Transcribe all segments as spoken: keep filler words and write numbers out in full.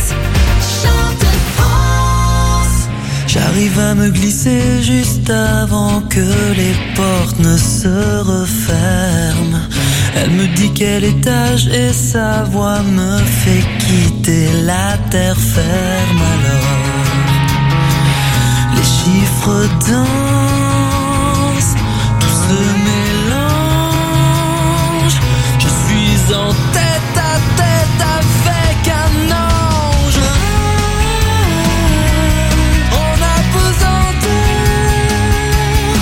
chante France. J'arrive à me glisser juste avant que les portes ne se referment. Elle me dit quel étage et sa voix me fait quitter la terre ferme. Alors les chiffres dansent, tout se mélange. Je suis en tête à tête avec un ange. On a pesanteur,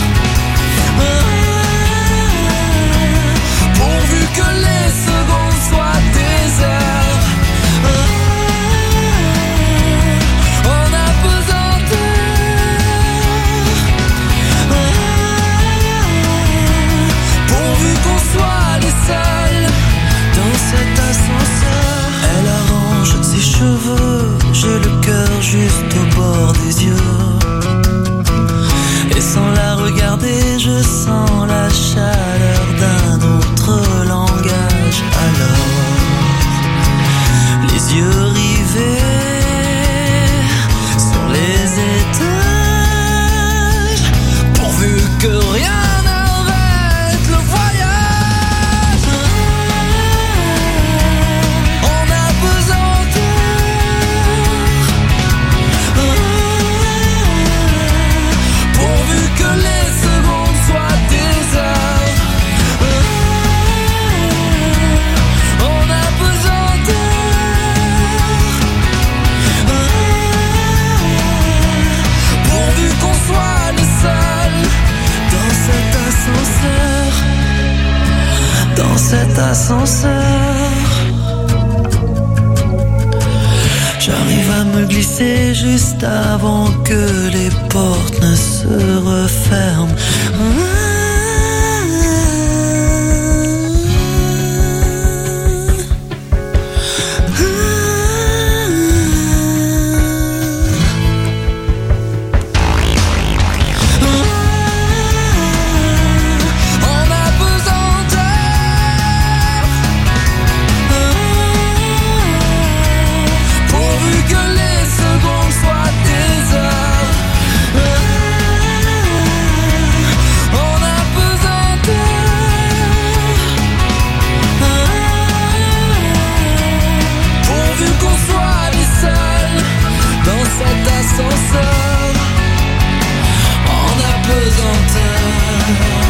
pourvu que les secondes soient des heures. On a pesanteur, pourvu qu'on soit les seuls dans cet ascenseur. Elle arrange ses cheveux, j'ai le cœur juste au bord des yeux. Et sans la regarder, je sens la chaleur d'un autre langage. Alors, les yeux rivés sur les étages, pourvu que rien n'arrête le voyage. On a pesanteur, pourvu que les secondes soient des heures. On a pesanteur, pourvu qu'on soit les seuls dans cet ascenseur, dans cet ascenseur. J'arrive à me glisser juste avant que les portes ne se referment. On a pesanteur, pourvu que les secondes soient des heures. On a pesanteur, pourvu qu'on soit les seuls dans cet ascenseur. On a pesanteur,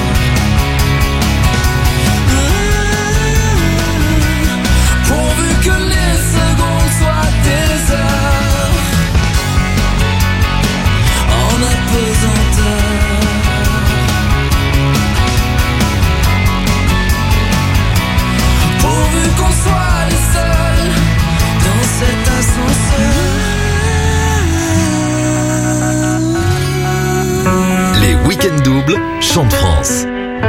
pourvu que les secondes soient des heures. On a pesanteur, pourvu qu'on soit les seuls dans cet ascenseur. Les week-ends doubles chantent France.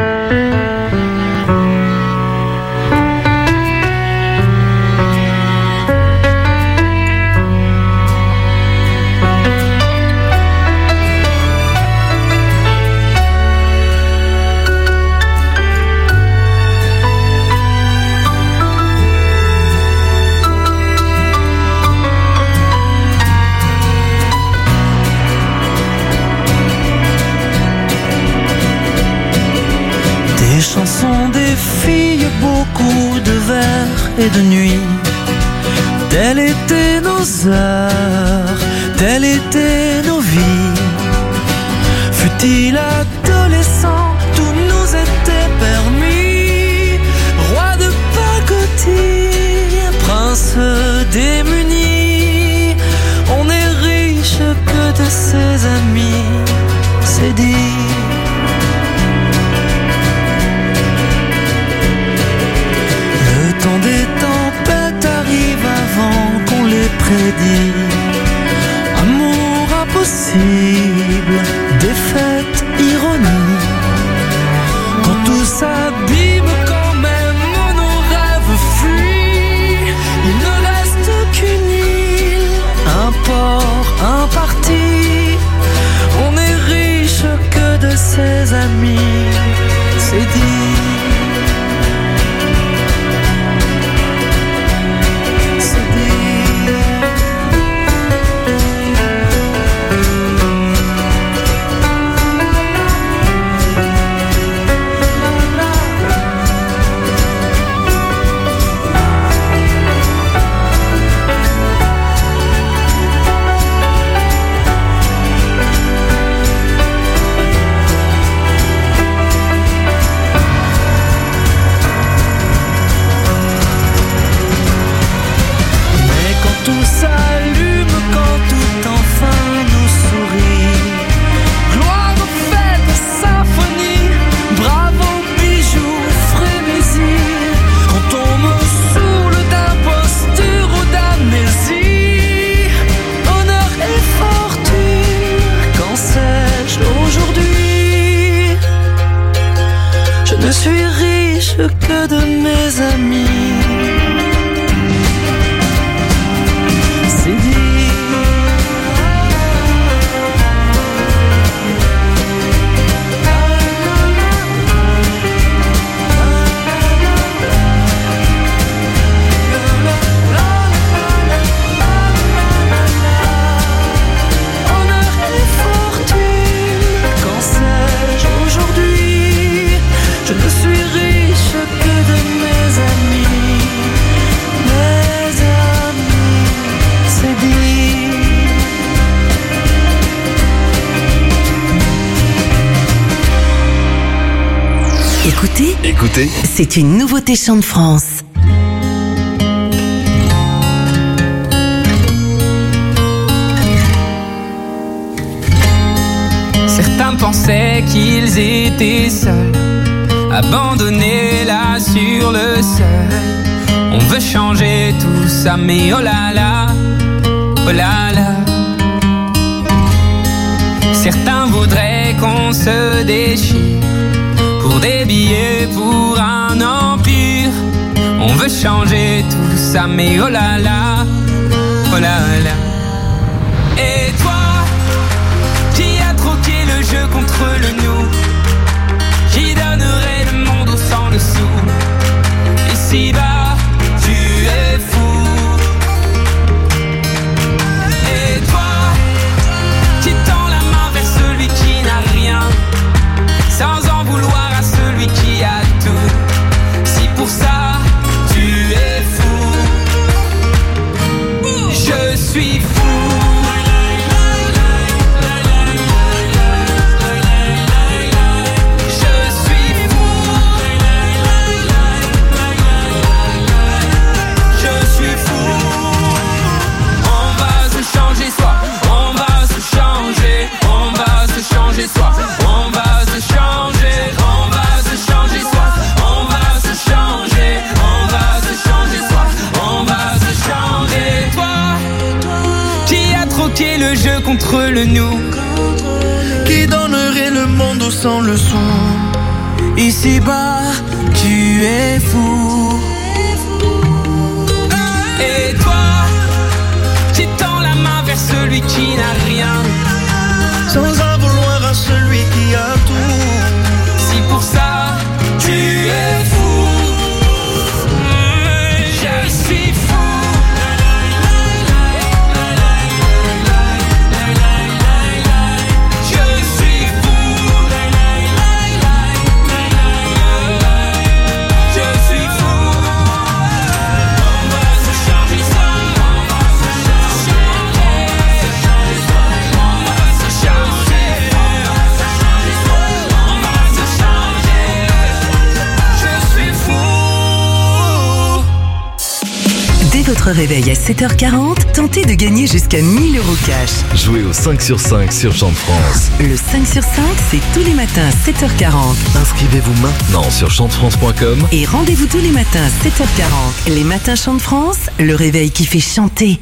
Des chansons, des filles, beaucoup de vers et de nuits. Telles étaient nos heures, telles étaient nos vies. Fut-il adolescent, tout nous était permis. Roi de pacotille, prince démuni. On est riche que de ses amis, c'est dit. Le temps des tempêtes arrive avant qu'on les prédit. Amour impossible, défaite, ironie. Quand tout s'abîme, quand même nos rêves fuient. Il ne reste qu'une île, un port, un parti. On est riche que de ses amis, c'est dit. C'est dit. Écoutez, Écoutez, c'est une nouveauté Chant de France. Certains pensaient qu'ils étaient seuls, abandonnés là sur le seuil. On veut changer tout ça, mais oh là là, oh là là. Certains voudraient qu'on se déchire pour des billets, pour un empire. On veut changer tout ça, mais oh là là, oh là là. Et toi, qui a troqué le jeu contre le nous, qui donnerait le monde au sang le sou. Ici-bas, tu es fou. Et toi, qui tend la main vers celui qui n'a rien, sans en vouloir à celui qui a tout. Si pour ça, tu es fou, je suis fou. Le jeu contre le nous, Qui donnerait le monde au sang le sou. ici-bas, tu es fou. Et toi, qui tends la main vers celui qui n'a rien, Sans en vouloir à celui qui a tout. si pour ça, tu es fou. Je suis fou. Votre réveil à sept heures quarante, tentez de gagner jusqu'à mille euros cash. jouez au cinq sur cinq sur Chant de France. Le cinq sur cinq, c'est tous les matins à sept heures quarante. Inscrivez-vous maintenant sur chant de france point com. Et rendez-vous tous les matins à sept heures quarante. Les matins Chant de France, le réveil qui fait chanter.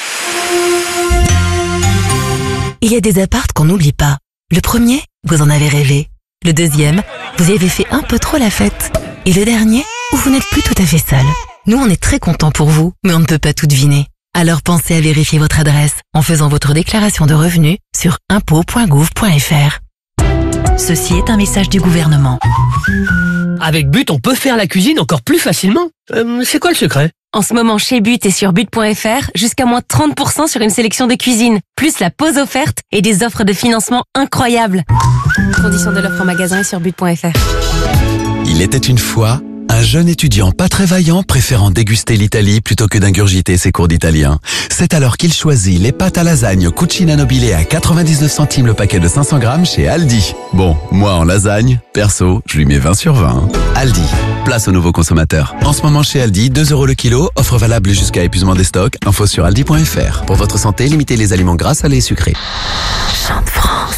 Il y a des apparts qu'on n'oublie pas. Le premier, vous en avez rêvé. Le deuxième, vous y avez fait un peu trop la fête. Et le dernier, où vous n'êtes plus tout à fait seul. Nous, on est très contents pour vous, mais on ne peut pas tout deviner. Alors pensez à vérifier votre adresse en faisant votre déclaration de revenus sur impôts point gouv point fr. Ceci est un message du gouvernement. Avec But, on peut faire la cuisine encore plus facilement. Euh, c'est quoi le secret? En ce moment, chez But et sur but point fr, jusqu'à moins trente pour cent sur une sélection de cuisine, plus la pause offerte et des offres de financement incroyables. Conditions de l'offre en magasin et sur but point fr. Il était une fois un jeune étudiant pas très vaillant préférant déguster l'Italie plutôt que d'ingurgiter ses cours d'italien. C'est alors qu'il choisit les pâtes à lasagne Cucina Nobile à quatre-vingt-dix-neuf centimes le paquet de cinq cents grammes chez Aldi. Bon, moi en lasagne, perso, je lui mets vingt sur vingt. Aldi, place aux nouveaux consommateurs. En ce moment chez Aldi, deux euros le kilo, offre valable jusqu'à épuisement des stocks. Info sur aldi point fr. Pour votre santé, limitez les aliments gras, salés et sucrés. Chant de France.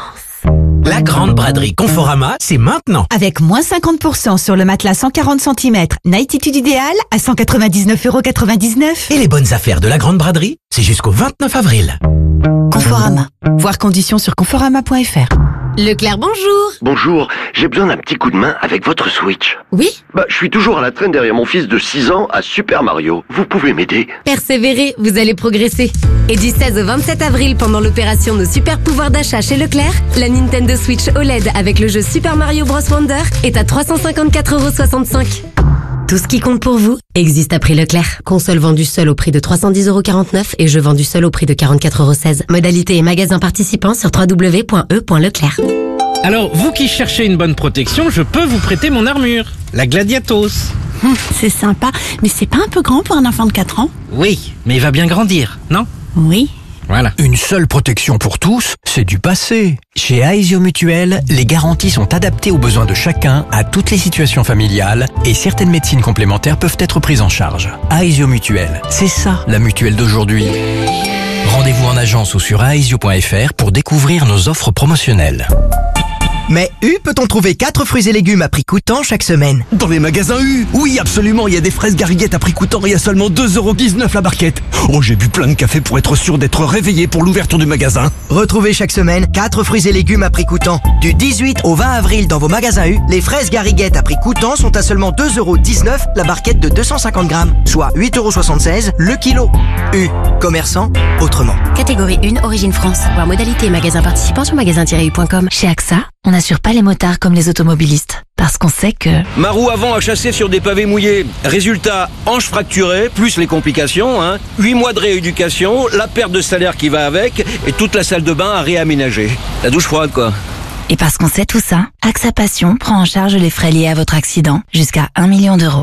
La grande braderie Conforama, c'est maintenant. Avec moins cinquante pour cent sur le matelas cent quarante centimètres, Nightitude idéal à cent quatre-vingt-dix-neuf euros quatre-vingt-dix-neuf. Et les bonnes affaires de la grande braderie, c'est jusqu'au vingt-neuf avril. Conforama. Voir conditions sur conforama point fr. Leclerc, bonjour. Bonjour, j'ai besoin d'un petit coup de main avec votre Switch. Oui, Bah, je suis toujours à la traîne derrière mon fils de six ans à Super Mario. Vous pouvez m'aider? persévérez, vous allez progresser. Et du seize au vingt-sept avril, pendant l'opération Nos super pouvoirs d'achat chez Leclerc, la Nintendo Switch O L E D avec le jeu Super Mario Bros Wonder est à trois cent cinquante-quatre euros soixante-cinq. Tout ce qui compte pour vous existe à prix Leclerc. Console vendue seule au prix de trois cent dix euros quarante-neuf et jeu vendu seul au prix de quarante-quatre euros seize. Modalité et magasin participants sur w w w point e point leclerc. Alors, vous qui cherchez une bonne protection, je peux vous prêter mon armure, la Gladiatos. Hum, c'est sympa, mais c'est pas un peu grand pour un enfant de quatre ans? Oui, mais il va bien grandir, non? Oui, Voilà. Une seule protection pour tous, c'est du passé. Chez Aesio Mutuel, les garanties sont adaptées aux besoins de chacun, à toutes les situations familiales, et certaines médecines complémentaires peuvent être prises en charge. Aesio Mutuel, c'est ça la mutuelle d'aujourd'hui. Rendez-vous en agence ou sur aesio point f r pour découvrir nos offres promotionnelles. Mais U peut-on trouver quatre fruits et légumes à prix coûtant chaque semaine? Dans les magasins U, oui absolument, il y a des fraises gariguettes à prix coûtant et à seulement deux euros dix-neuf la barquette. Oh, j'ai bu plein de café pour être sûr d'être réveillé pour l'ouverture du magasin. Retrouvez chaque semaine quatre fruits et légumes à prix coûtant. Du dix-huit au vingt avril dans vos magasins U, les fraises gariguettes à prix coûtant sont à seulement deux euros dix-neuf la barquette de deux cent cinquante grammes, soit huit euros soixante-seize le kilo. U, commerçant autrement. Catégorie un, origine France. Voir modalité magasin participant sur magasin tiret u point com. Chez AXA, on n'assure pas les motards comme les automobilistes. Parce qu'on sait que... Ma roue avant a chassé sur des pavés mouillés. Résultat, hanche fracturée, plus les complications, hein. huit mois de rééducation, la perte de salaire qui va avec, et toute la salle de bain à réaménager. La douche froide, quoi. Et parce qu'on sait tout ça, AXA Passion prend en charge les frais liés à votre accident jusqu'à un million d'euros.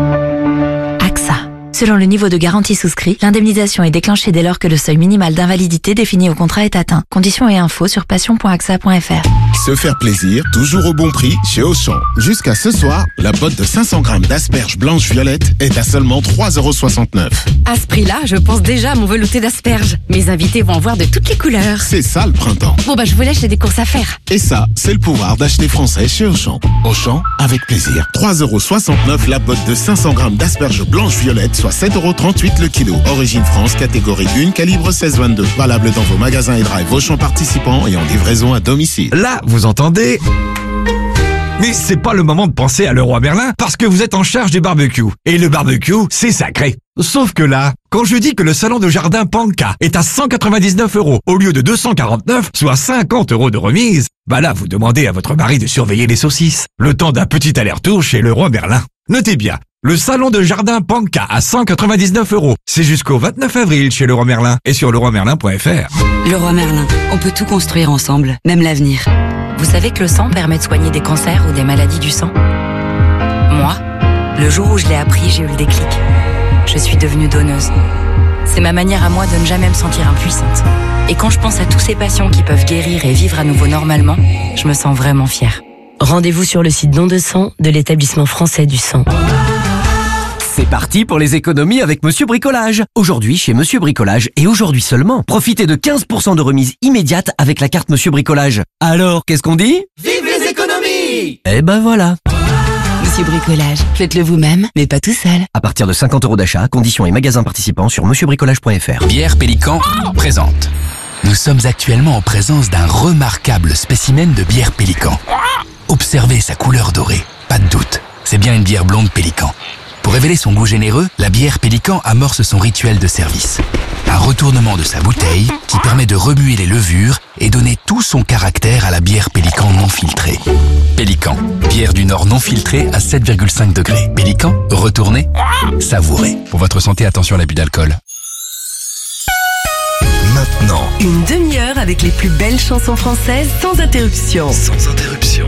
AXA. Selon le niveau de garantie souscrit, l'indemnisation est déclenchée dès lors que le seuil minimal d'invalidité défini au contrat est atteint. Conditions et infos sur passion point axa point f r. Se faire plaisir, toujours au bon prix chez Auchan. Jusqu'à ce soir, la botte de cinq cents grammes d'asperges blanches violettes est à seulement trois euros soixante-neuf. À ce prix-là, je pense déjà à mon velouté d'asperges. Mes invités vont en voir de toutes les couleurs. C'est ça le printemps. Bon bah je vous laisse, j'ai des courses à faire. Et ça, c'est le pouvoir d'acheter français chez Auchan. Auchan, avec plaisir. trois euros soixante-neuf la botte de cinq cents grammes d'asperges blanches violettes, soit sept euros trente-huit le kilo. Origine France, catégorie un, calibre seize vingt-deux. Valable dans vos magasins et drive Auchan participants et en livraison à domicile. Là, vous entendez? Mais c'est pas le moment de penser à Leroy Merlin parce que vous êtes en charge du barbecue. Et le barbecue, c'est sacré. Sauf que là, quand je dis que le salon de jardin Panka est à cent quatre-vingt-dix-neuf euros au lieu de deux cent quarante-neuf, soit cinquante euros de remise, bah là, vous demandez à votre mari de surveiller les saucisses. Le temps d'un petit aller-retour chez Leroy Merlin. Notez bien, le salon de jardin Panka à cent quatre-vingt-dix-neuf euros. C'est jusqu'au vingt-neuf avril chez Leroy Merlin et sur leroy merlin point f r. Leroy Merlin, on peut tout construire ensemble, même l'avenir. Vous savez que le sang permet de soigner des cancers ou des maladies du sang? Moi, le jour où je l'ai appris, j'ai eu le déclic. Je suis devenue donneuse. C'est ma manière à moi de ne jamais me sentir impuissante. Et quand je pense à tous ces patients qui peuvent guérir et vivre à nouveau normalement, je me sens vraiment fière. Rendez-vous sur le site don de sang de l'établissement français du sang. C'est parti pour les économies avec Monsieur Bricolage. Aujourd'hui chez Monsieur Bricolage et aujourd'hui seulement, profitez de quinze pour cent de remise immédiate avec la carte Monsieur Bricolage. Alors, qu'est-ce qu'on dit? Vive les économies! Eh ben voilà. Monsieur Bricolage, faites-le vous-même, mais pas tout seul. À partir de cinquante euros d'achat, conditions et magasins participants sur monsieur bricolage point f r. Bière Pélican présente. Nous sommes actuellement en présence d'un remarquable spécimen de bière Pélican. Observez sa couleur dorée, pas de doute, c'est bien une bière blonde Pélican. Pour révéler son goût généreux, la bière Pélican amorce son rituel de service. Un retournement de sa bouteille qui permet de remuer les levures et donner tout son caractère à la bière Pélican non filtrée. Pélican, bière du Nord non filtrée à sept virgule cinq degrés. Pélican, retournez, savourez. Pour votre santé, attention à l'abus d'alcool. Maintenant, Une demi-heure avec les plus belles chansons françaises sans interruption. sans interruption.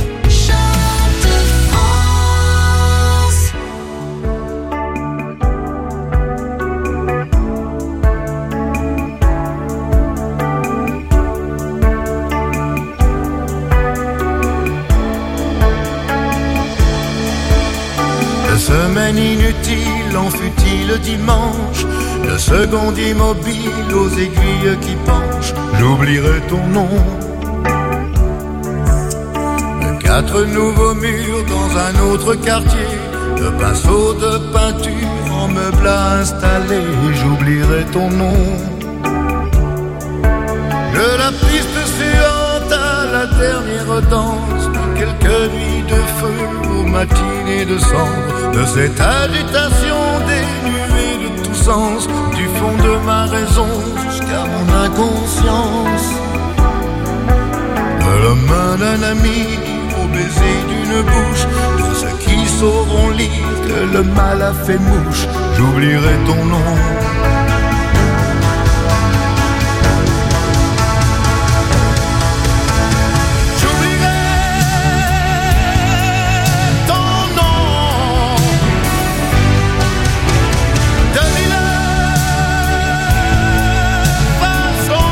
De semaine inutile en fut-il dimanche, de seconde immobile aux aiguilles qui penchent, j'oublierai ton nom. De quatre nouveaux murs dans un autre quartier, de pinceaux de peinture en meubles à installer, j'oublierai ton nom. De la piste suivante à la dernière danse, de quelques nuits de feu aux matinées de cendre, de cette agitation dénuée de tout sens, du fond de ma raison jusqu'à mon inconscience. De la main d'un ami au baiser d'une bouche, de ceux qui sauront lire que le mal a fait mouche, j'oublierai ton nom. Façon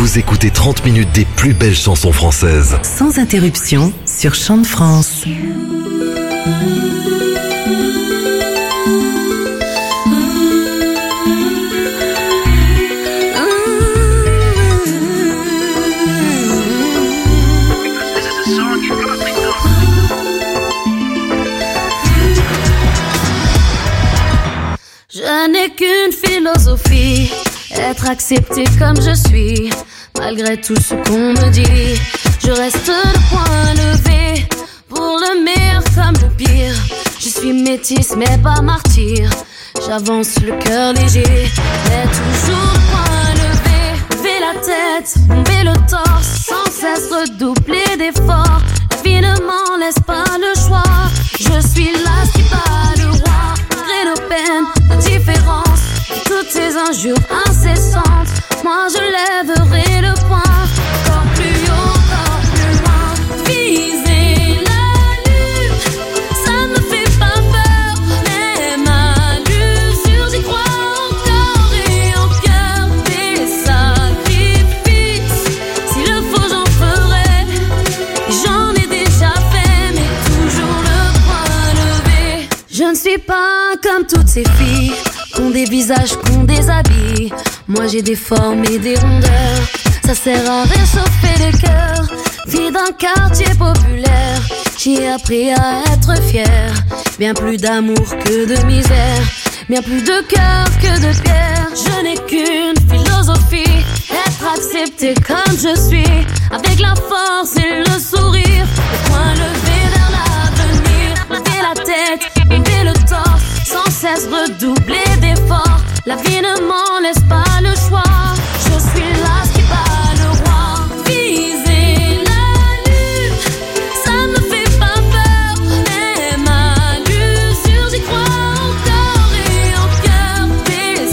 Vous écoutez trente minutes des plus belles chansons françaises. Sans interruption sur Chant de France. Je n'ai qu'une philosophie, être accepté comme je suis. Malgré tout ce qu'on me dit, je reste le poing levé. Pour le meilleur comme le pire, je suis métisse mais pas martyr. J'avance le cœur léger, mais toujours le poing levé. Lever la tête, bomber le torse, sans cesse redoubler d'efforts. La vie ne m'en laisse pas le choix. Je suis là qui bat le roi. Malgré nos peines, nos différences, et toutes ces injures incessantes, moi je lèverai le poing. Encore plus haut, encore plus loin. Viser la lune, ça ne me fait pas peur. Même à l'usure, j'y crois encore et en cœur. Des sacrifices, s'il le faut j'en ferai. J'en ai déjà fait, mais toujours le poing levé. Je ne suis pas comme toutes ces filles qu'ont des visages, qu'ont des habits. Moi j'ai des formes et des rondeurs, ça sert à réchauffer le cœur. Vie d'un quartier populaire, j'ai appris à être fier. Bien plus d'amour que de misère, bien plus de cœur que de pierre. Je n'ai qu'une philosophie, être accepté comme je suis. Avec la force et le sourire, le poing levé vers l'avenir. Lever la tête, lever le torse, sans cesse redoubler d'efforts. La vie ne m'en laisse pas le choix. Je suis là qui bat le roi. Viser la lune, ça ne me fait pas peur. Même à l'usure, j'y crois encore et en cœur. Des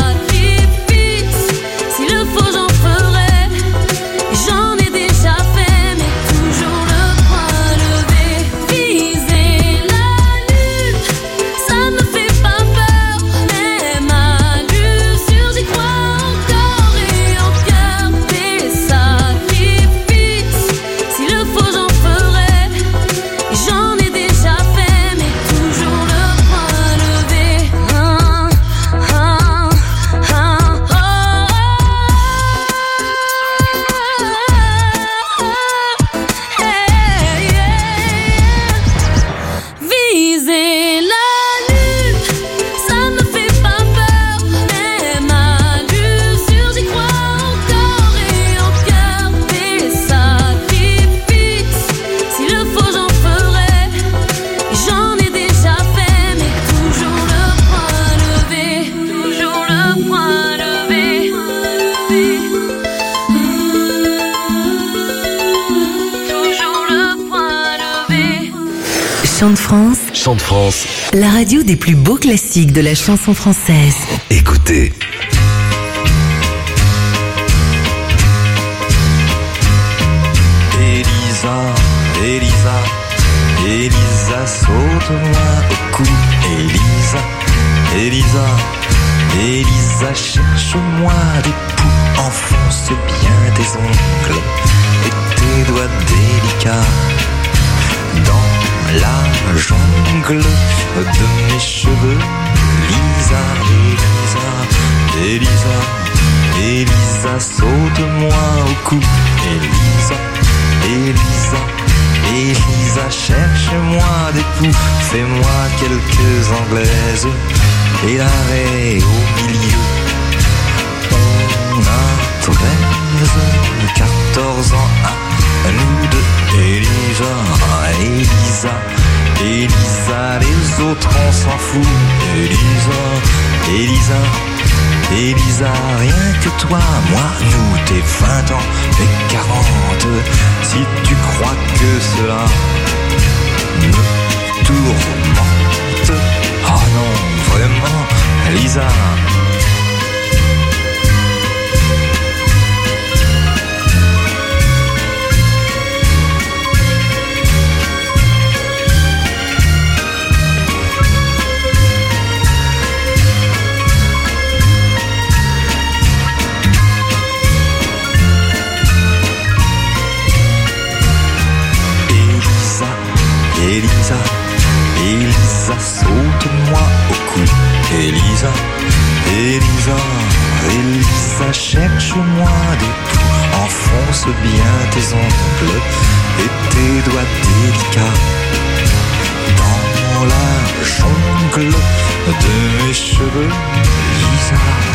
sacrifices, s'il le faut j'en ferai. J'en ai déjà fait, mais toujours le poing levé. Viser la lune, ça ne me fait pas peur. Même à l'usure, j'y crois encore et en cœur. Des sacrifices, s'il le faut j'en ferai. J'en ai déjà fait, mais toujours le poing levé. Ah, ah, ah, oh. Hey, yeah. Viser la lune, ça ne me fait pas peur. Même à l'usure, j'y crois encore et en cœur. Des sacrifices, s'il le faut j'en ferai. J'en ai déjà fait, mais toujours le poing levé. Toujours le poing levé. Toujours le poing levé. Chant de France, Chant de France, la radio des plus beaux classiques de la chanson française. écoutez. Elisa, Elisa, Elisa, saute-moi au cou. Elisa, Elisa, Elisa, cherche-moi des poux. Enfonce bien tes ongles et tes doigts délicats dans la jungle de mes cheveux. Lisa, Elisa, Elisa, Elisa, saute-moi au cou. Elisa, Elisa, Elisa, cherche-moi des poux. Fais-moi quelques anglaises et l'arrêt au milieu. On a treize, quatorze ans à nous deux. Elisa, Elisa, Elisa, les autres on s'en fout. Elisa, Elisa, Elisa, rien que toi, moi, nous, t'es vingt ans et quarante. Si tu crois que cela me tourmente, oh non, vraiment, Lisa. Elisa, saute-moi au cou. Elisa, Elisa, Elisa, cherche-moi des tours. Enfonce bien tes ongles et tes doigts délicats dans la jungle de mes cheveux, Lisa.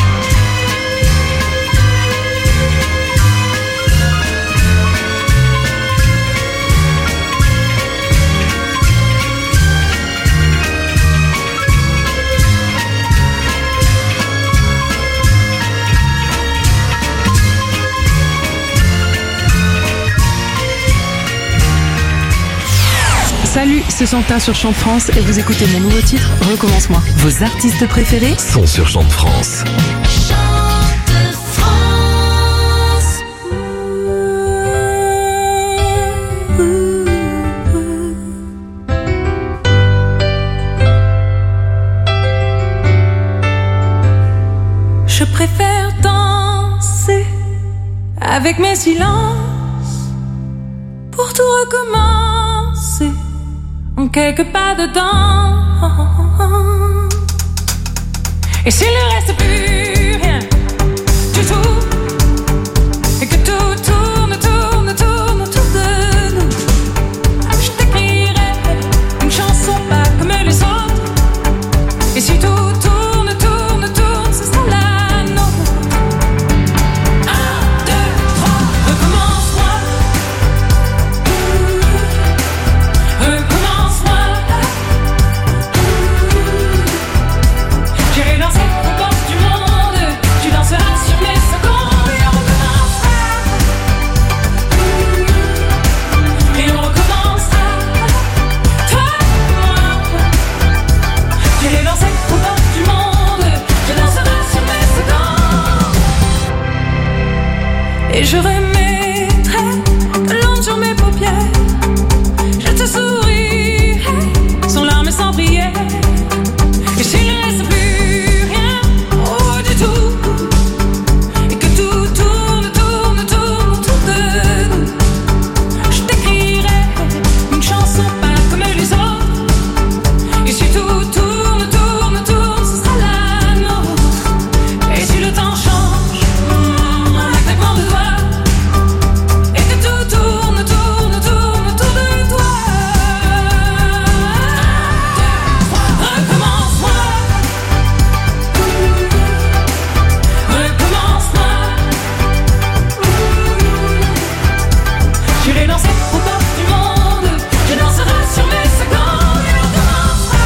Salut, c'est Chantin sur Chant de France et vous écoutez mon nouveau titre, Recommence-moi. Vos artistes préférés sont sur Chant de France. Je préfère danser avec mes silences pour tout recommencer en quelques pas dedans. Et s'il ne reste plus rien du tout, et que tout tourne, tourne, tourne autour de nous, je t'écrirai une chanson pas comme les autres. Et si tout tourne, tourne, tourne, ce sera la nôtre. Un, deux, trois, recommence-moi. Recommence-moi. J'irai danser aux portes du monde. Tu danseras sur mes secondes. Et on recommencera. Et on recommencera. Toi et moi. J'irai danser aux portes du monde. Tu danseras sur mes secondes. Et je remettrai de l'ombre sur mes paupières. Je te sourirai sans larmes et sans prière. Et s'il ne reste plus rien, oh du tout, et que tout tourne, tourne, tourne autour de nous, je t'écrirai une chanson pas comme les autres. Et si tout tourne, tourne, tourne, ce sera la nôtre. Et si le temps change, en un claquement de doigts, et que tout tourne, tourne, tourne autour de toi. Recommence-moi. Recommence-moi. J'irai danser aux portes du monde. Je danserai sur mes secondes. Et on recommencera.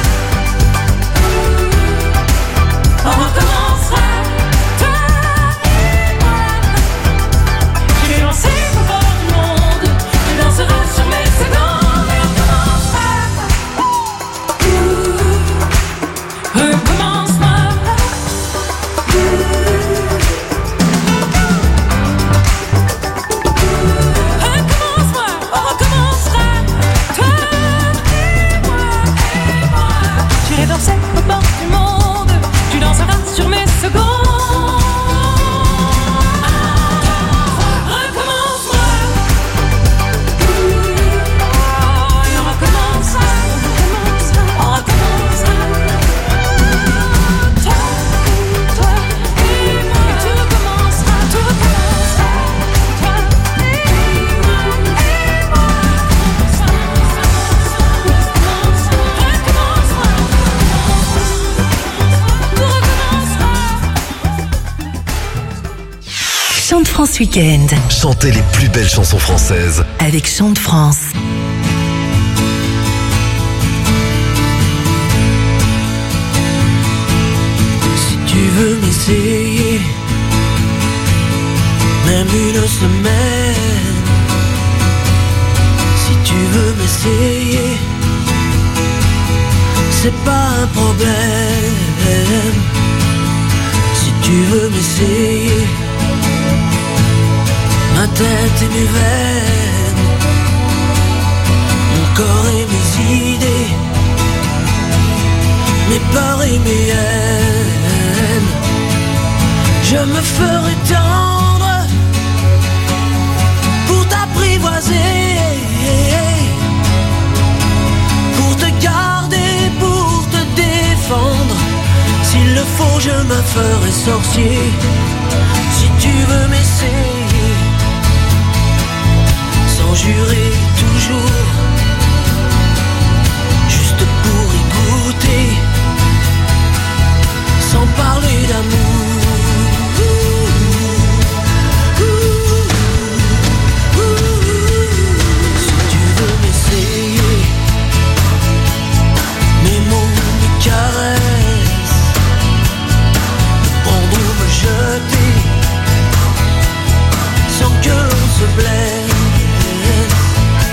On recommencera. Toi et moi. J'irai danser aux portes du monde. Je danserai sur mes secondes. Et on recommencera. Recommence-moi. Recommence-moi, on recommencera. Toi et moi, et moi. J'irai danser aux portes du monde. Tu danseras sur mes secondes. Recommence-moi. Et on recommencera. On recommencera. Toi, toi et moi. Et tout recommencera, tout recommencera. Toi et moi, et moi. Recommence-moi. Tout recommencera. Chant de France Week-end Chantez les plus belles chansons françaises. avec Chant de France. Si tu veux m'essayer, même une semaine. Si tu veux m'essayer, c'est pas un problème. Si tu veux m'essayer, ma tête et mes veines, mon corps et mes idées, mes peurs et mes haines. Je me ferai tendre pour t'apprivoiser, pour te garder pour le faut, je me ferai sorcier. Si tu veux m'essayer, sans jurer toujours, juste pour y goûter, sans parler d'amour. Si tu veux m'essayer, mes mots, mes caresses, me prendre ou me jeter, sans que l'on se blesse.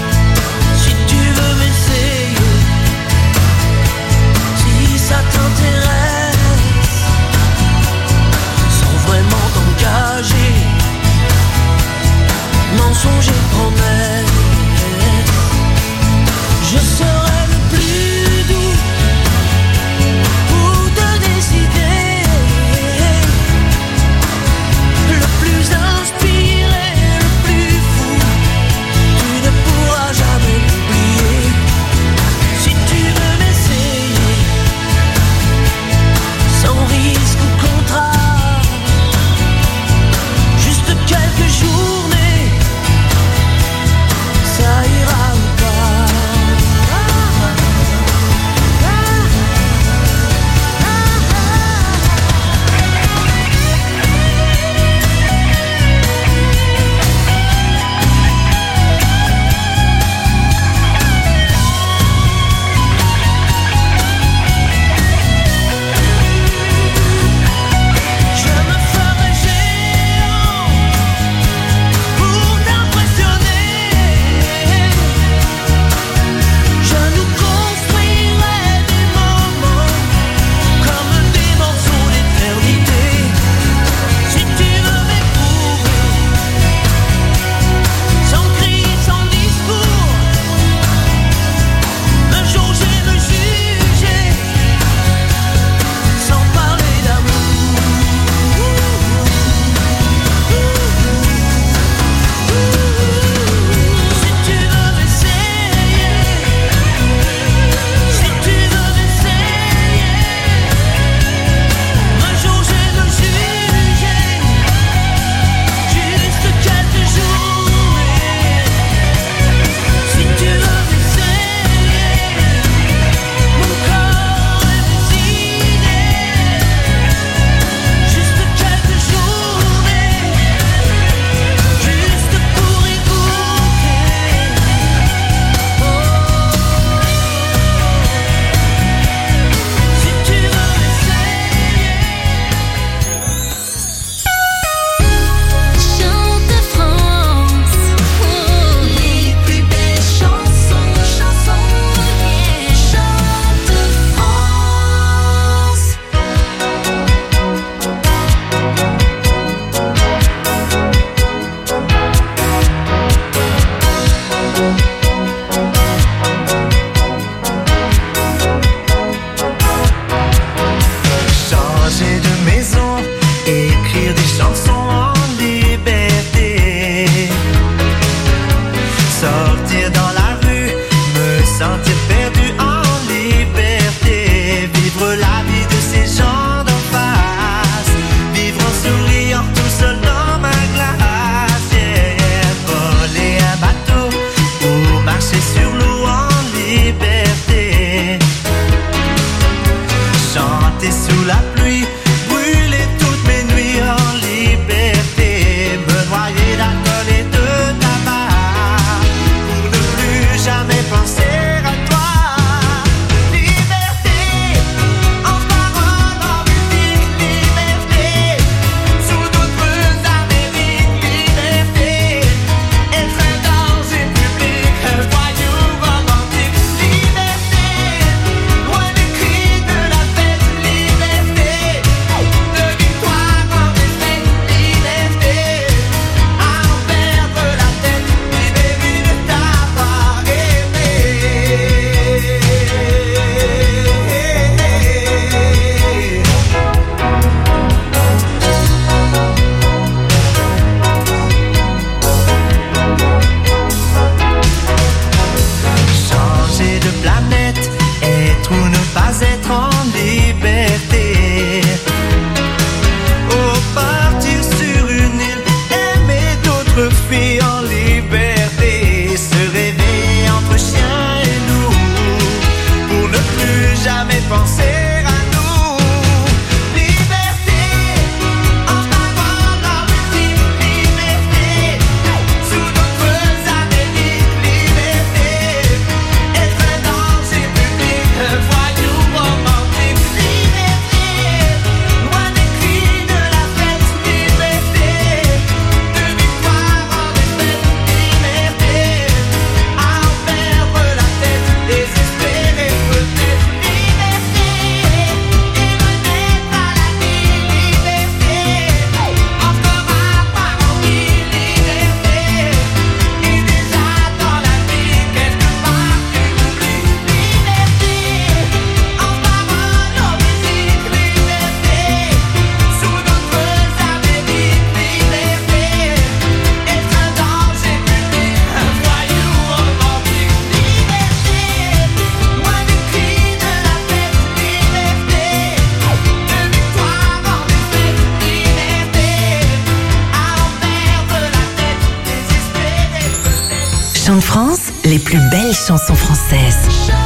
Chant de France, les plus belles chansons françaises.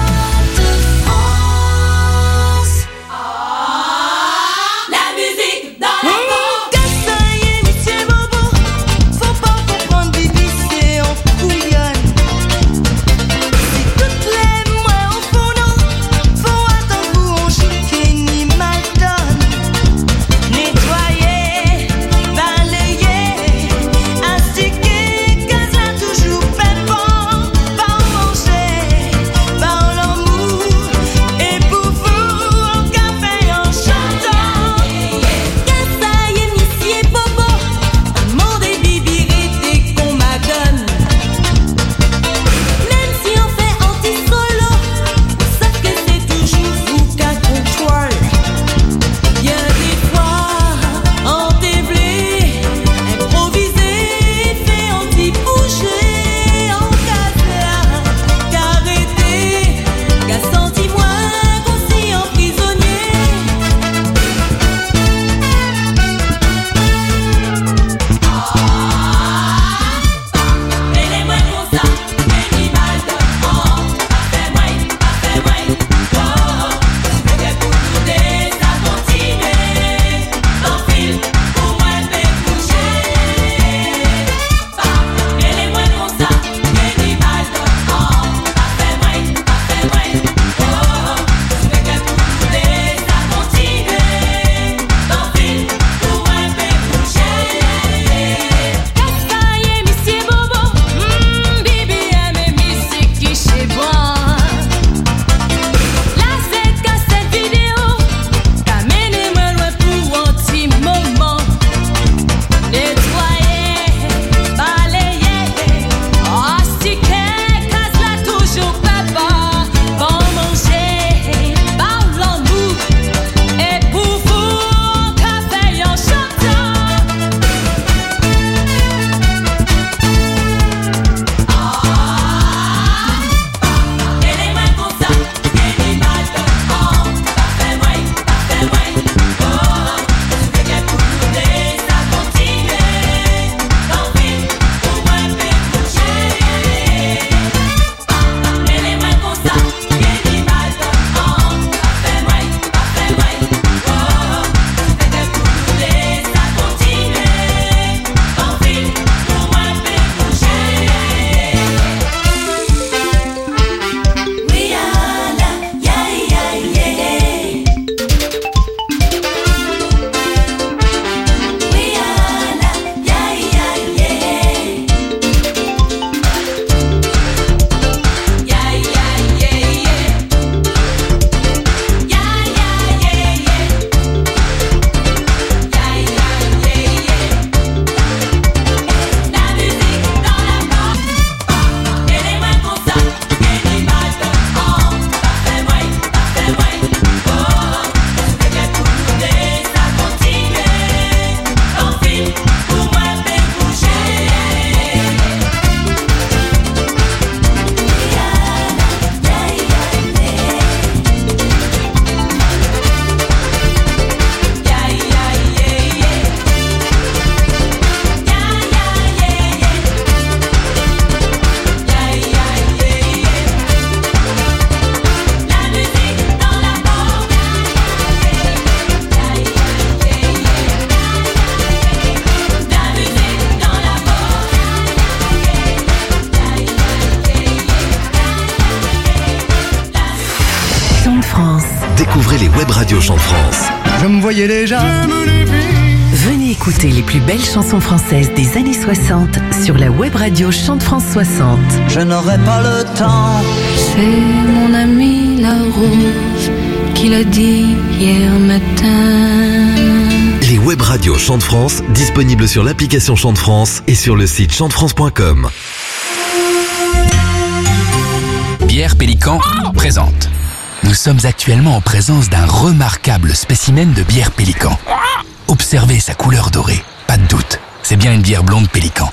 Découvrez les web radios Chant de France. Je me voyais déjà. Venez écouter les plus belles chansons françaises des années soixante sur la web radio Chant de France soixante. Je n'aurai pas le temps. C'est mon ami la rose qui l'a dit hier matin. Les web radios Chant de France, disponibles sur l'application Chant de France et sur le site chant de france point com. Bière Pélican présente. Nous sommes actuellement en présence d'un remarquable spécimen de bière Pélican. Observez sa couleur dorée, pas de doute, c'est bien une bière blonde Pélican.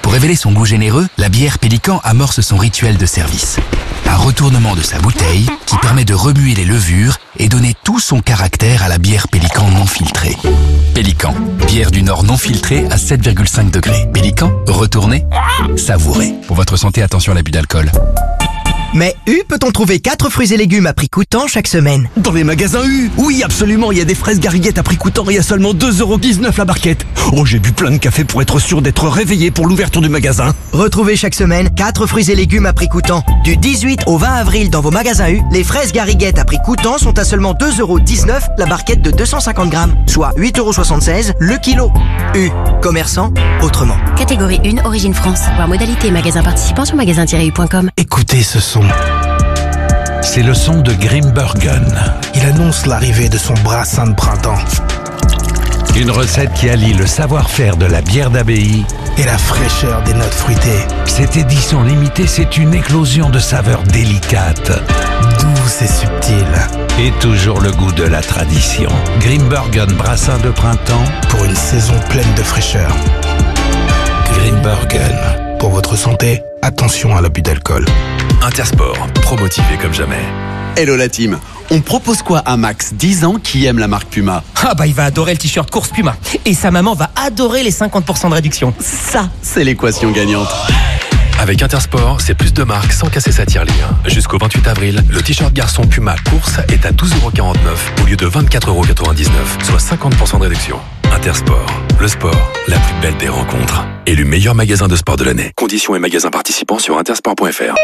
Pour révéler son goût généreux, la bière Pélican amorce son rituel de service. Un retournement de sa bouteille qui permet de remuer les levures et donner tout son caractère à la bière Pélican non filtrée. Pélican, bière du Nord non filtrée à sept virgule cinq degrés. Pélican, retournez, savourez. Pour votre santé, attention à l'abus d'alcool. Mais U peut-on trouver quatre fruits et légumes à prix coûtant chaque semaine? Dans les magasins U, oui absolument, il y a des fraises gariguettes à prix coûtant et à seulement deux euros dix-neuf la barquette. Oh, j'ai bu plein de café pour être sûr d'être réveillé pour l'ouverture du magasin. Retrouvez chaque semaine quatre fruits et légumes à prix coûtant. Du dix-huit au vingt avril dans vos magasins U, les fraises gariguettes à prix coûtant sont à seulement deux euros dix-neuf la barquette de deux cent cinquante grammes, soit huit euros soixante-seize le kilo. U, commerçant autrement. Catégorie un, Origine France. Voir modalité magasin participant sur magasin tiret u point com. Écoutez ce son. C'est le son de Grimbergen. Il annonce l'arrivée de son brassin de printemps. Une recette qui allie le savoir-faire de la bière d'abbaye et la fraîcheur des notes fruitées. Cette édition limitée, c'est une éclosion de saveurs délicates, douces et subtiles. Et toujours le goût de la tradition. Grimbergen brassin de printemps pour une saison pleine de fraîcheur. Grimbergen. Pour votre santé, attention à l'abus d'alcool. Intersport, pro-motivé comme jamais. Hello la team, on propose quoi à Max, dix ans, qui aime la marque Puma? Ah bah il va adorer le t-shirt course Puma. Et sa maman va adorer les cinquante pour cent de réduction. Ça, c'est l'équation gagnante. Avec Intersport, c'est plus de marques sans casser sa tirelire. Jusqu'au vingt-huit avril, le t-shirt garçon Puma course est à douze euros quarante-neuf au lieu de vingt-quatre euros quatre-vingt-dix-neuf, soit cinquante pour cent de réduction. Intersport, le sport, la plus belle des rencontres. Élu meilleur magasin de sport de l'année. Conditions et magasins participants sur intersport point f r.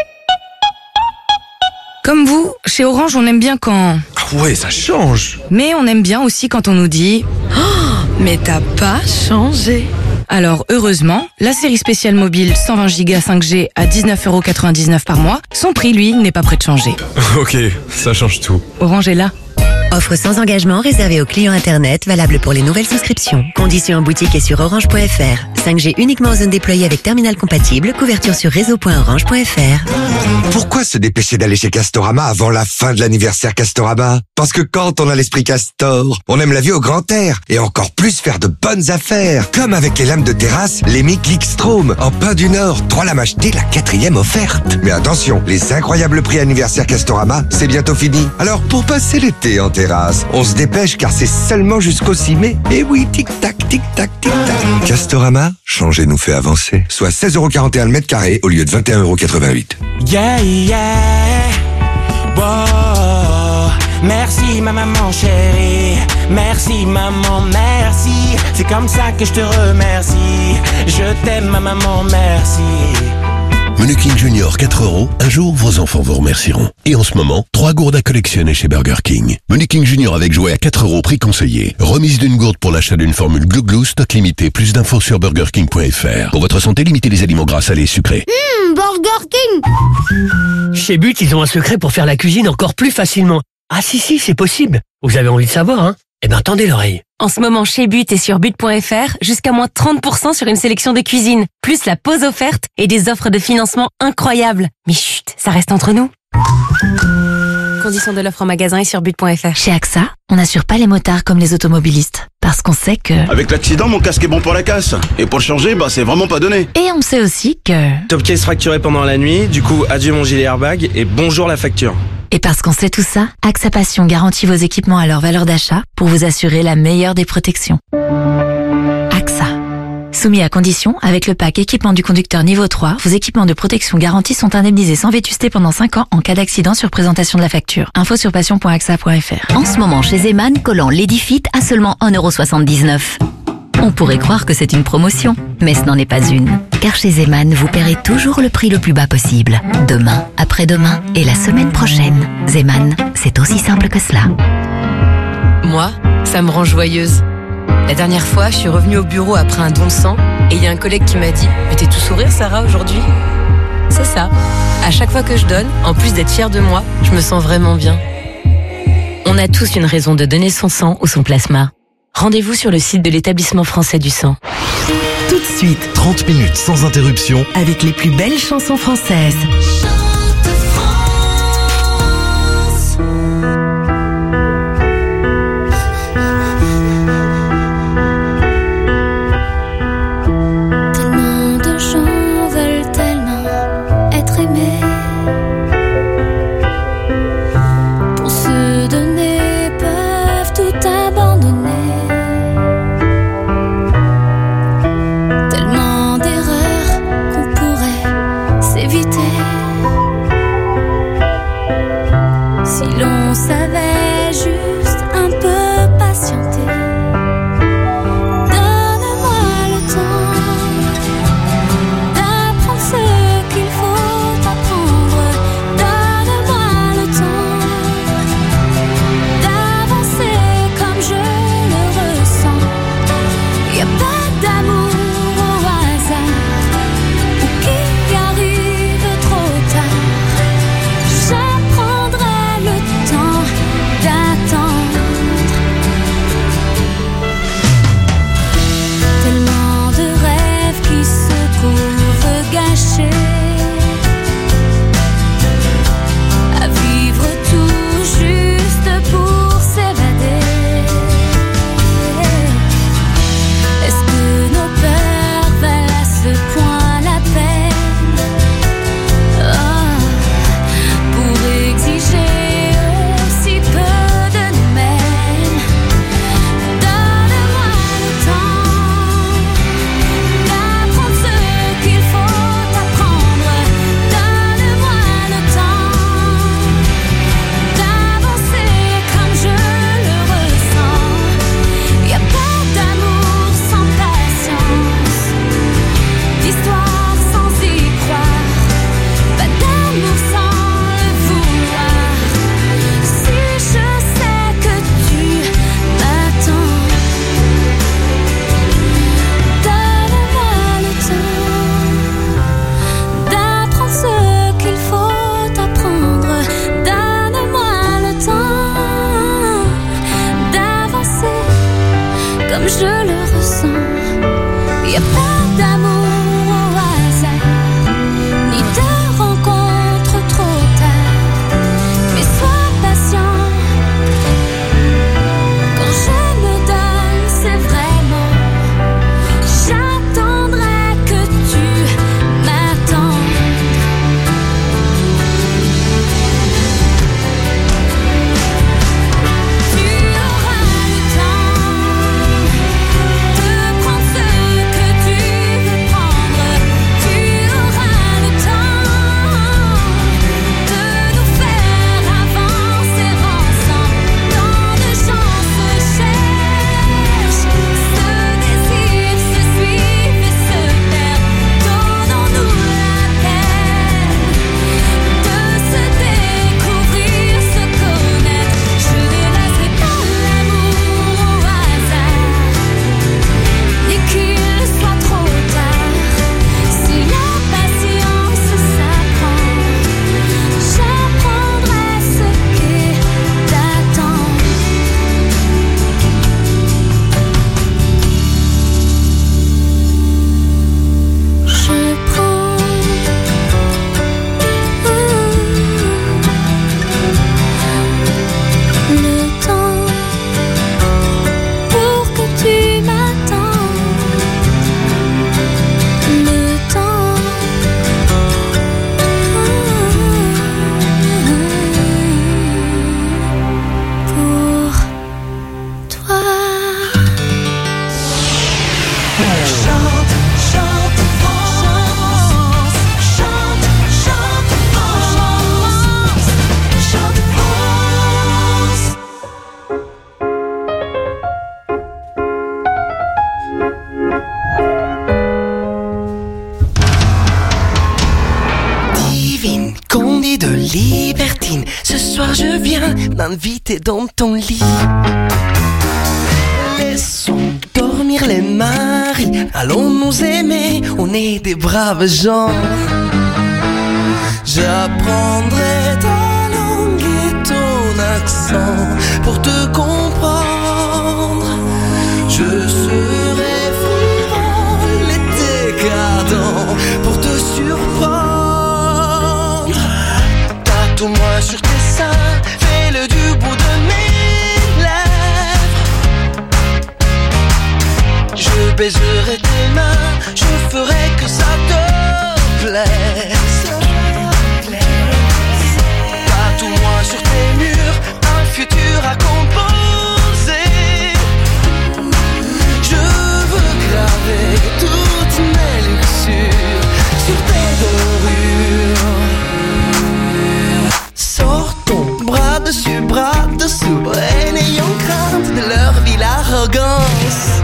Comme vous, chez Orange, on aime bien quand... Ah ouais, ça change. Mais on aime bien aussi quand on nous dit oh, « Mais t'as pas changé !» Alors, heureusement, la série spéciale mobile cent vingt giga cinq G à dix-neuf euros quatre-vingt-dix-neuf par mois, son prix, lui, n'est pas prêt de changer. Ok, ça change tout. Orange est là. Offre sans engagement réservée aux clients Internet, valable pour les nouvelles souscriptions. Conditions en boutique et sur orange point f r. cinq G uniquement en zone déployée avec terminal compatible. Couverture sur réseau point orange point f r. Pourquoi se dépêcher d'aller chez Castorama avant la fin de l'anniversaire Castorama? Parce que quand on a l'esprit Castor, on aime la vie au grand air et encore plus faire de bonnes affaires. Comme avec les lames de terrasse, les Mic Clickstrom en Pin du Nord. Trois lames achetées, la quatrième offerte. Mais attention, les incroyables prix anniversaire Castorama, c'est bientôt fini. Alors pour passer l'été en terrasse, on se dépêche car c'est seulement jusqu'au six mai. Et oui, tic-tac, tic-tac, tic-tac. Castorama, changer nous fait avancer. Soit seize euros quarante et un le mètre carré au lieu de vingt et un euros quatre-vingt-huit. Yeah, yeah, wow. Merci ma maman chérie, merci maman, merci. C'est comme ça que je te remercie. Je t'aime ma maman, merci. Menu King Junior quatre euros, un jour vos enfants vous remercieront. Et en ce moment, trois gourdes à collectionner chez Burger King. Menu King Junior avec jouet à quatre euros, prix conseillé. Remise d'une gourde pour l'achat d'une formule Glou Glou, stock limité. Plus d'infos sur burger king point f r. Pour votre santé, limitez les aliments gras, salés et sucrés. Mmh, Burger King. Chez But, ils ont un secret pour faire la cuisine encore plus facilement. Ah si si, c'est possible. Vous avez envie de savoir, hein? Eh ben tendez l'oreille. En ce moment, chez But et sur but point f r, jusqu'à moins trente pour cent sur une sélection de cuisine, plus la pause offerte et des offres de financement incroyables. Mais chut, ça reste entre nous. Conditions de l'offre en magasin et sur but point f r. Chez A X A, on n'assure pas les motards comme les automobilistes. Parce qu'on sait que... Avec l'accident, mon casque est bon pour la casse. Et pour le changer, bah c'est vraiment pas donné. Et on sait aussi que... Top case fracturé pendant la nuit, du coup adieu mon gilet airbag et bonjour la facture. Et parce qu'on sait tout ça, A X A Passion garantit vos équipements à leur valeur d'achat pour vous assurer la meilleure des protections. A X A. Soumis à condition, avec le pack équipement du conducteur niveau trois, vos équipements de protection garantis sont indemnisés sans vétusté pendant cinq ans en cas d'accident sur présentation de la facture. Info sur passion point a x a point f r. En ce moment, chez Zeman, collant Ladyfit à seulement un euro soixante-dix-neuf. On pourrait croire que c'est une promotion, mais ce n'en est pas une. Car chez Zeman, vous paierez toujours le prix le plus bas possible. Demain, après-demain et la semaine prochaine. Zeman, c'est aussi simple que cela. Moi, ça me rend joyeuse. La dernière fois, je suis revenue au bureau après un don de sang et il y a un collègue qui m'a dit « Mais t'es tout sourire, Sarah, aujourd'hui ?» C'est ça. À chaque fois que je donne, en plus d'être fière de moi, je me sens vraiment bien. On a tous une raison de donner son sang ou son plasma. Rendez-vous sur le site de l'Établissement français du sang. Tout de suite, trente minutes sans interruption avec les plus belles chansons françaises. Tellement de gens on savait juste un peu patienter. Donne-moi le temps d'apprendre ce qu'il faut apprendre. Donne-moi le temps d'avancer comme je le ressens. Y a pas d'amour au hasard ou qui arrive trop tard. J'apprendrai le temps d'attendre. Tellement de rêves qui se trouvent gâchés, à vivre tout juste pour s'évader. Est-ce que nos peurs valent à ce point la peine? Oh, pour exiger aussi peu de nous-mêmes. Donne-moi le temps d'apprendre ce qu'il faut apprendre. Donne-moi le temps d'avancer comme je le ressens. Y a pas d'amour sans patience, d'histoire sans y croire, pas d'amour sans le vouloir. Si je sais que tu m'attends, donne-moi le temps d'apprendre ce qu'il faut apprendre. Donne-moi le temps d'avancer comme je le ressens. Y a pas d'amour au hasard, ni de rencontre trop tard. Mais sois patient. Quand je me donne, c'est vraiment. J'attendrai que tu m'attendes. Tu auras le temps de prendre ce que tu veux prendre. Tu auras le temps de nous faire avancer ensemble. Tant de gens se cherchent, se désirent, se suivent et se perdent. Donnons-nous la peine de se découvrir, se connaître. Je ne laisserai pas l'amour au hasard, ni qu'il soit trop tard. Si la patience s'apprend, j'apprendrai ce qu'est d'attendre. Je prends le temps pour que tu m'attendes. Le temps pour toi. Chante, chante France, chante, chante France, chante France. Divine, condé de libertine, ce soir je viens m'inviter dans ton lit. Laissons dormir les maris, allons nous aimer, on est des braves gens. J'apprendrai ta langue et ton accent pour te comprendre. Je serai frivole et décadent pour te surprendre. Tatoue-moi sur tes seins, fais-le du bout de mes lèvres. Je baiserai tes mains, je ferai que ça te plaise. Tatoue-moi sur tes murs un futur à composer. là-dessous et n'ayons crainte de leur ville arrogance.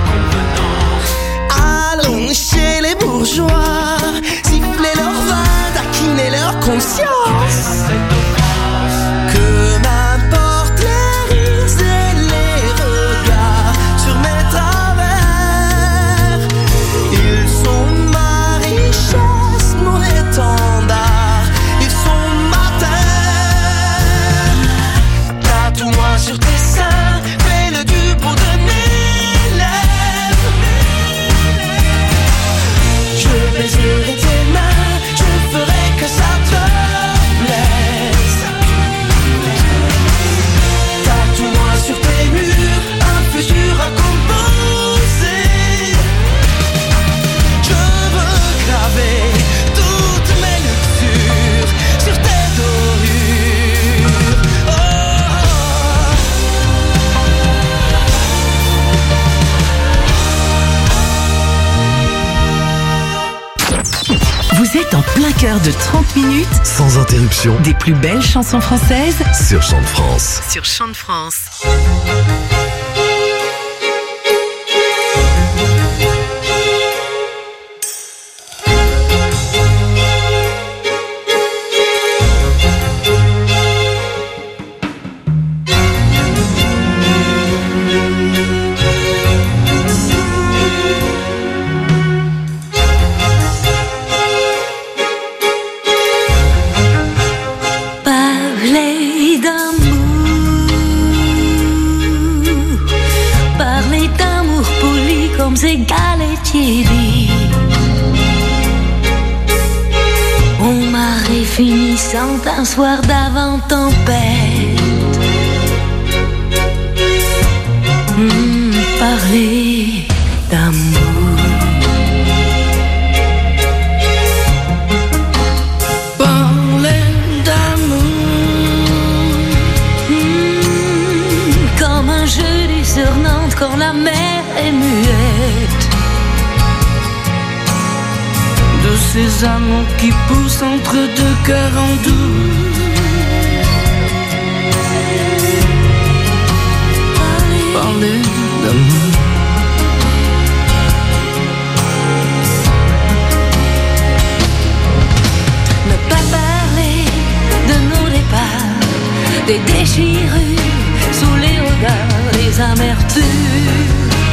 Allons chez les bourgeois, siffler leur vin, taquiner leur conscience. Que m'importe les rires et les regards sur mes travers. Ils sont ma richesse, mon étendard. Ils sont ma terre. Tatoue-moi sur tes seins, fais-le du bout de mes lèvres. Je baiserai tes mains, je ferai que ça te plaise. Tatoue-moi sur tes murs, un futur à composer. Je veux graver toutes mes luxures sur tes dorures. Oh. Vous êtes en plein cœur de trente minutes sans interruption des plus belles chansons françaises sur Chant de France. Sur Chant de France. Parler d'amour, parler d'amour poli comme ces galetiers dit. Au marée finissante un soir d'avant tempête. Mmh, parler d'amour. Parler d'amour. Mmh, comme un jeudi sur Nantes quand la mer est muette. De ces amours qui poussent entre deux cœurs en doux. Parler d'amour. Ne pas parler de nos départs, des déchirures sous les regards, des amertumes.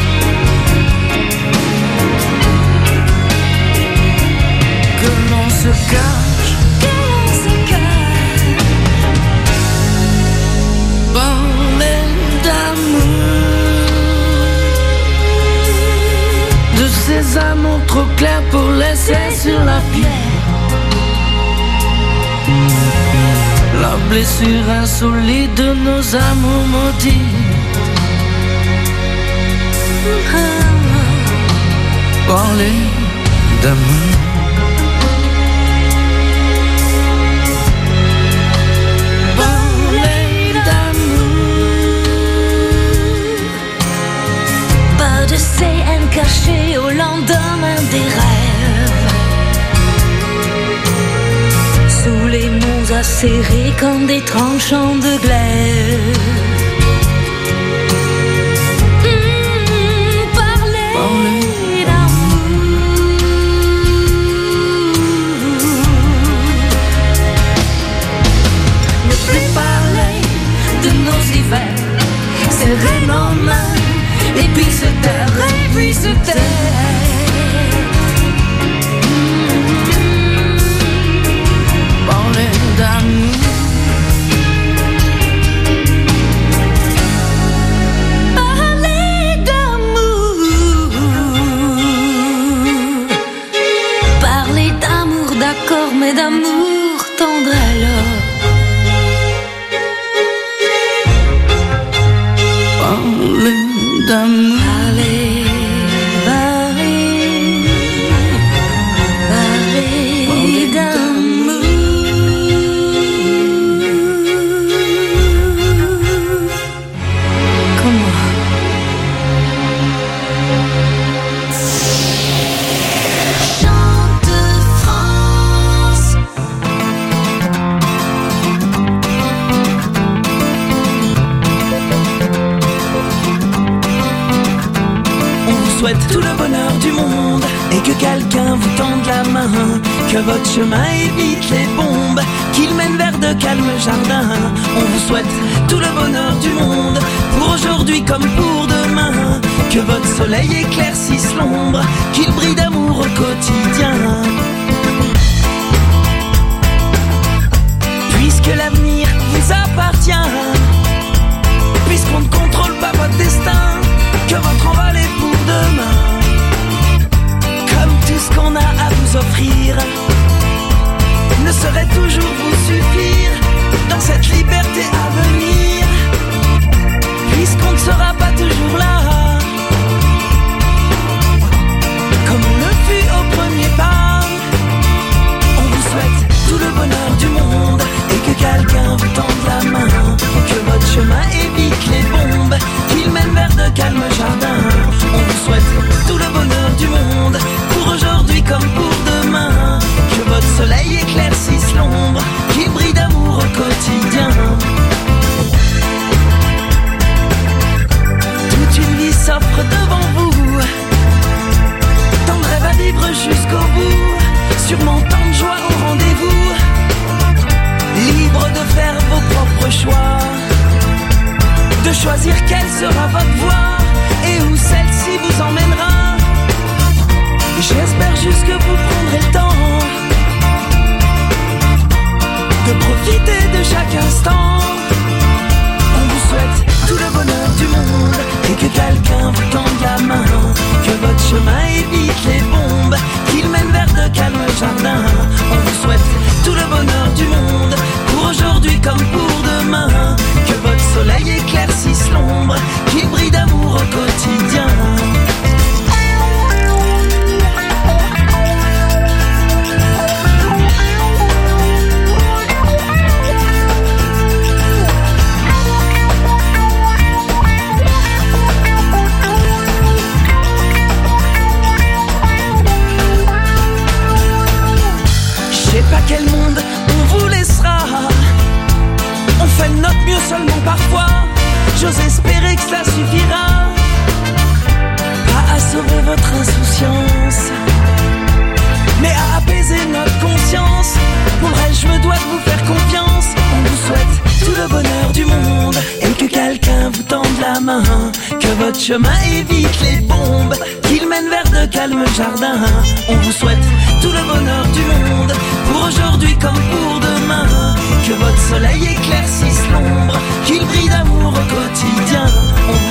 Que l'on se cache, que l'on se cache. Parler d'amour. De ces amours trop clairs pour laisser sur la pierre. La blessure insolite de nos amours maudits. Parler d'amour. Parler d'amour. Pas de C N caché au lendemain des rêves. Sous les mots acérés comme des tranchants de glaive. Mmh, parler, parler d'amour. Ne plus parler de nos hivers. Serrer nos mains et puis se taire, et puis se taire. Parler d'amour. Parler d'amour. Parler d'amour, d'accord, mais d'amour tendre alors. Parler d'amour. Parler, parler, parler d'amour. souhaite tout le bonheur du monde et que quelqu'un vous tende la main, que votre chemin évite les bombes, qu'il mène vers de calmes jardins. On vous souhaite tout le bonheur du monde, pour aujourd'hui comme pour demain, que votre soleil éclaircisse l'ombre, qu'il brille d'amour au quotidien. Puisque l'avenir vous appartient, puisqu'on ne contrôle pas votre destin, que votre envol est pour demain. Comme tout ce qu'on a à vous offrir ne saurait toujours vous suffire dans cette liberté à venir, puisqu'on ne sera pas toujours là, comme on le fut au premier pas. On vous souhaite tout le bonheur du monde et que quelqu'un vous tende la main, que votre chemin évite les bombes, qu'il mène vers de calmes jardins. On vous souhaite tout le bonheur du monde, pour aujourd'hui comme pour demain, que votre soleil éclaircisse l'ombre, qu'il brille d'amour au quotidien. Toute une vie s'offre devant vous, tant de rêves à vivre jusqu'au bout, sûrement tant de joie au rendez-vous, libre de faire vos propres choix, de choisir quelle sera votre voie et où celle-ci vous emmènera. J'espère juste que vous prendrez le temps de profiter de chaque instant. On vous souhaite tout le bonheur du monde et que quelqu'un vous tende la main, que votre chemin évite les bombes, qu'il mène vers de calmes jardins. On vous souhaite tout le bonheur du monde, pour aujourd'hui comme pour demain, que votre soleil éclaircisse l'ombre, qu'il brille d'amour au quotidien. Je sais pas quel monde on vous laissera, on fait de notre mieux seulement parfois. J'ose espérer que cela suffira, pas à sauver votre insouciance, mais à apaiser notre conscience. Pour le reste je me dois de vous faire confiance. On vous souhaite tout le bonheur du monde et que quelqu'un vous tende la main, que votre chemin évite les bombes, qu'il mène vers de calmes jardins. On vous souhaite tout le bonheur du monde, pour aujourd'hui comme pour demain, que votre soleil éclaircisse l'ombre, qu'il brille d'amour au quotidien. On